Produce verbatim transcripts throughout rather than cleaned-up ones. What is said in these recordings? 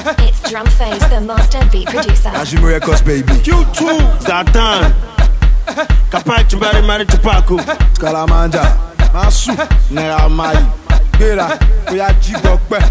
It's Drum Phase, the master beat producer. Najim Records, baby. Q two, Zatan. Kapai Chibari Mari Tupaku. Scaramanga, Masu, Nera Mali. Gbéra, Oya jí gbọpẹ́.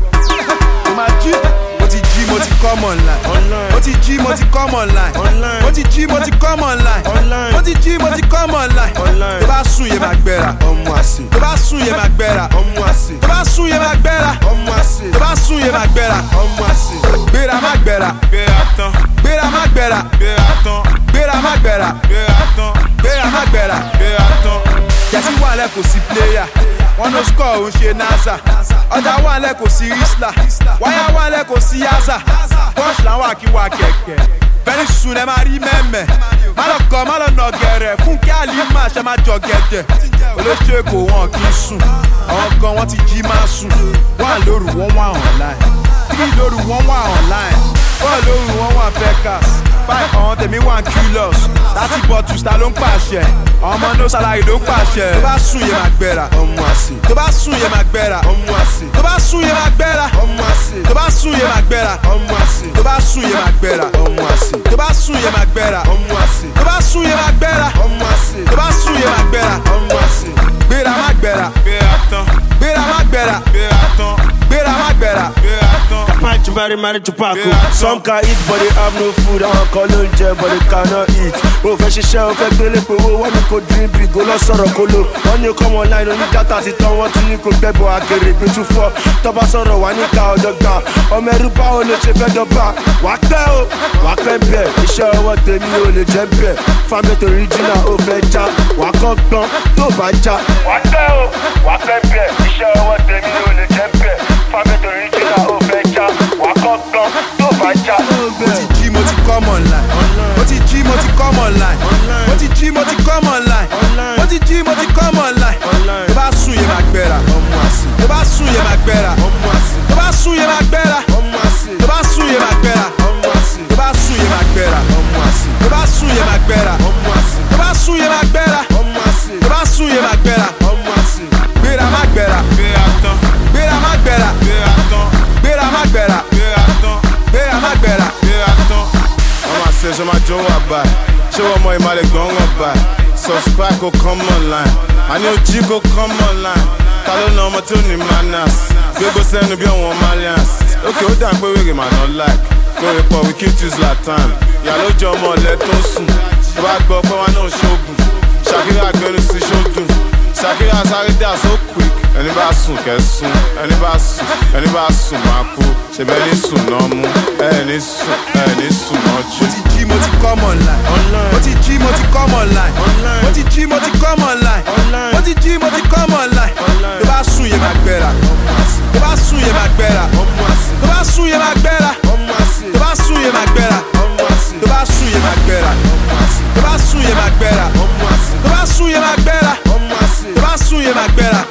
Mo máa jí, mo ti jí, mo ti come online. Mo ti jí, mo ti come online. Mo ti jí, mo ti come online. Mo ti jí, mo ti come online. Tó bá sùn yé máa gbéra, ọmọ àsè. Tó bá sùn yé máa gbéra, ọmọ àsè. Tó bá sùn yé máa gbéra, ọmọ àsè. Tó bá sùn yé máa gbéra, ọmọ àsè. Gbéra má gbéra, Gbéra tán. gbéra má gbéra, Gbéra tán. gbéra má gbéra, Gbéra tán. gbéra má gbéra. Gbéra tán. Jẹ́sí wà lẹ́ kò sí pléyà, wọ́n ló score òun ṣe NASA. Ọjà wà lẹ́ kò sí Isla, wáyà wà lẹ́ kò sí Yaza. Bọ́ọ̀ṣì làwọn àkíwá kẹ̀kẹ́, very soon ẹ máa rí mẹ́mẹ́. Má lọ kọ́, má lọ nà gẹ̀rẹ̀, fún kí àlìmá ṣe máa jọ gẹ̀dẹ̀. Olóṣè kò wọ́n kì í sùn, àwọn kan wọ́n ti jí máa sùn. Wọ́n lóru wọ́n wà online, kí lóru wọ́n wà online. Wọ́n lóru wọ́n wà Pecas, five ọ̀hún tèmi wà Kilos. Láti bottles ta ló ń pàṣẹ, ọmọ no salary ló ń pàṣẹ. Tó bá sùn yé máa gbéra, ọmọ àsè. Tó bá sùn yé máa gbéra, ọmọ àsè. Tó bá sùn yé máa gbéra, ọmọ àsè. Tó bá sùn yé máa gbéra, ọmọ àsè. Tó bá sùn yé máa gbéra, ọmọ àsè. Tó bá sùn yé máa gbéra, ọmọ àsè. Tó bá sùn yé máa gbéra, ọmọ àsè. Tó bá sùn yé máa gbéra, ọmọ àsè. Gbéra má gbéra, Gbéra tán. gbéra má gbéra, Gbéra tán. gbéra má gbéra. Gbéra tán. Kapai Chibari Mari Tupaku. Some can eat but they have no food. Àwọn kan ló ń jẹ but they cannot eat. O fẹ́ ṣiṣẹ́ o fẹ́ gbélé pé owó wọ́n ní kò dín bí go lọ sọ̀rọ̀ kó lò. Wọ́n ní o come online oní dátà ti tán wọ́n tún ní kò gbẹ́bọ̀ àkèrè gbé tún fọ́. Tọ́ba sọ̀rọ̀ wà ní ká ọjọ́ gbà. Ọmọ ẹrú báwo ló ṣe fẹ́ dọ́gba? Wà á pẹ́ o, wà á pẹ́ bẹ̀. Iṣẹ́ ọwọ́ tèmi ò lè jẹ́ bẹ̀. Fámẹ́tò original ó fẹ́ já. Wà á kọ́ gbọ́n tó bá já. Wà á pẹ́ o, wà á pẹ́ bẹ̀. Iṣẹ́ ọwọ́ tèmi ò lè jẹ́ bẹ̀. Fámẹ́tò original ó fẹ́ já. Wà á kọ́ gbọ́n tó bá já. Mo ti jí, mo ti come online. Mo ti jí, mo ti come online. Mo ti jí, mo ti come online. Mo ti jí, mo ti come online. Tó bá sùn yé máa gbéra, ọmọ àsè. Tó bá sùn yé máa gbéra, ọmọ àsè. Tó bá sùn yé máa gbéra, ọmọ àsè. Tó bá sùn yé máa gbéra, ọmọ àsè. Tó bá sùn yé máa gbéra, ọmọ àsè. Tó bá sùn yé máa gbéra, ọmọ àsè. Tó bá sùn yé máa gbéra, ọmọ àsè. Tó bá sùn yé máa gbéra, ọmọ àsè. Gbéra má gbéra, Gbéra tán. gbéra má gbéra, Gbéra tán. gbéra má gbéra, Gbéra tán. gbéra má gbéra. Gbéra tán. Wọ́n máa ṣe ṣe máa jó wà báyìí. Ṣé wọ́n mọ ìmàlẹ̀ gan wọ̀n báyìí? Subscribe kò come online. Àní ojí kò come online. Ta ló na ọmọ tí ó ní manners? Gbégbó sẹ́nu bí ọ̀wọ́n Malians. Ókè ó dà pé wèrè mà náà like. Lórí pọ̀ we keep to Zlatan. Ìyá ló jẹ́ ọmọ ọ̀lẹ́ tó ń sùn. Tó bá gbọ́ pé wọn náà ṣoògùn. Ṣàkírà gbẹnu sí ṣódùn. Ṣàkírà sáré dà so quick. Ẹni bá sùn kẹ́ sùn. Ẹni bá sùn. Ẹni bá sùn máa kú. Ṣèbẹ́ ní sùn náà mú. Ẹni sùn. Ẹni sùn náà jù. Mo ti jí, mo ti come online. Mo ti jí, mo ti come online. Mo ti jí, mo ti come online. Mo ti jí, mo ti come online. Tó bá sùn yé máa gbéra, tó bá sùn yé máa gbéra, tó bá sùn yé máa gbéra, tó bá sùn yé máa gbéra, tó bá sùn yé máa gbéra, tó bá sùn yé máa gbéra, tó bá sùn yé máa gbéra, tó bá sùn yé máa gbéra.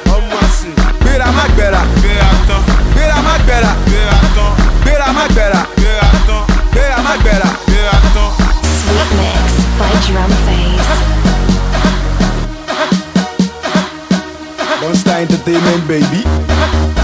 Gbéra má gbéra, Gbéra tán. gbéra má gbéra, Gbéra tán. gbéra má gbéra, Gbéra tán. gbéra má gbéra. Gbéra tán. Sweet Mix by Drum Phase. Monster Entertainment, baby.